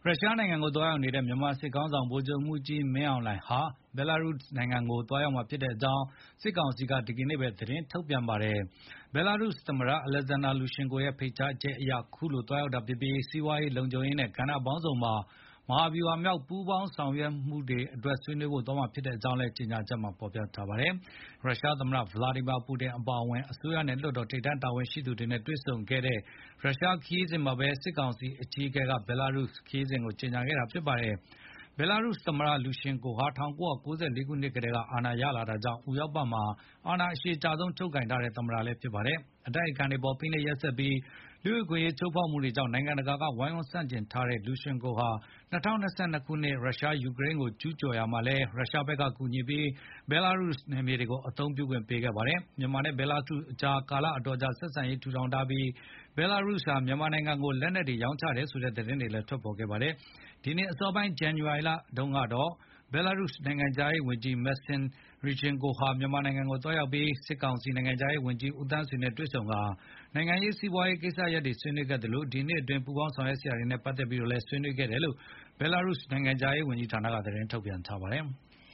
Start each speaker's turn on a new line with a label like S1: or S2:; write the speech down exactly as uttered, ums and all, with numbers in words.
S1: ရုရှားနိုင်ငံကိုသွားရောက်နေတဲ့မြန်မာစစ်ခေါင်းဆောင်ဗိုလ်ချုပ်မှူးကြီးမင်းအောင်လှိုင်ဟာဘဲလာရုစ်နိုင်ငံကိုသွားရောက်မှာဖြစ်ကြောင်းစစ်ကောင်စီကဒီကနေ့ပဲသတင်းထုတ်ပြန်ပါတယ်။ ဘဲလာရုစ်သမ္မတ Alexander Lucashenko ရဲ့ဖိတ်ကြားချက်အရအခုလိုသွားရောက်တာဖြစ်ပြီးစီးပွားရေးလုံခြုံရေးနဲ့ကဏ္ဍပေါင်းစုံမှာမဟာဗျူဟာမြောက်ပူးပေါင်းဆောင်ရွက်မှုတွေအတွက်ဆွေးနွေးဖို့သွားမှာဖြစ်ကြောင်းလည်းကြေညာချက်မှာဖေါ်ပြထားပါတယ်။ ရုရှားသမ္မတ ဗလာဒီမီပူတင်အပါအဝင်အစိုးရနဲ့လွှတ်တော်ထိပ်တန်းတာဝန်ရှိသူတွေနဲ့တွေ့ဆုံခဲ့တဲ့ရုရှားခရီးစဉ်မှာပဲစစ်ကောင်စီအကြီးအကဲကဘဲလာရုစ်ခရီးစဉ်ကိုကြေညာခဲ့တာဖြစ်ပါတယ်။ ဘဲလာရုစ်သမ္မတ Lucashenko ဟာ၁၉၉၄ ခုနှစ်ကတည်းကအာဏာရလာတာကြောင့်ဥရောပမှာအာဏာအရှည်ကြာဆုံးချုပ်ကိုင်ထားတဲ့သမ္မတလည်းဖြစ်ပါတယ်။ အတိုက်အခံတွေအပေါ်ဖိနှိပ်ရက်စက်ပြီးလူ့အခွင့်အရေးချိုးဖေါက်မှုတွေကြောင့်နိုင်ငံတကာကဝိုင်းဝန်းဆန့်ကျင်ထားတဲ့ Lucashenko ဟာ၂၀၂၂ ခုနှစ်ရုရှားယူကရိန်းကိုကျူးကျော်ရာမှာလည်းရုရှားဘက်ကကူညီပြီးဘဲလာရုစ်နယ်မြေတွေကိုအသုံးပြုခွင့်ပေးခဲ့ပါတယ်။ မြန်မာနဲ့ဘဲလာရုစ်ကြား ကာလအတော်ကြာဆက်ဆံရေးထူထောင်ထားပြီးဘဲလာရုစ်ဟာမြန်မာနိုင်ငံကိုလက်နက်တွေရောင်းချတယ်ဆိုတဲ့သတင်းတွေလည်းထွက်ပေါ်ခဲ့ပါတယ်။ ဒီနှစ်အစောပိုင်း ဇန်နဝါရီလတုန်းကတော့ဘဲလာရုစ်နိုင်ငံခြားရေးဝန်ကြီး Maksim Ryzhenkov ဟာမြန်မာနိုင်ငံကိုသွားရောက်ပြီးစစ်ကောင်စီနိုင်ငံခြားရေးဝန်ကြီးဦးသန်းဆွေနဲ့တွေ့ဆုံကာနိုင်ငံရေး၊ စီးပွားရေးကိစ္စရပ်တွေဆွေးနွေးခဲ့သလိုဒီနှစ်အတွင်းပူးပေါင်းဆောင်ရွက်စရာတွေနဲ့ပတ်သက်ပြီးတော့လည်းဆွေးနွေးခဲ့တယ်လို့ဘဲလာရုစ်နိုင်ငံခြားရေးဝန်ကြီးဌာနကသတင်းထုတ်ပြန်ထားပါတယ်။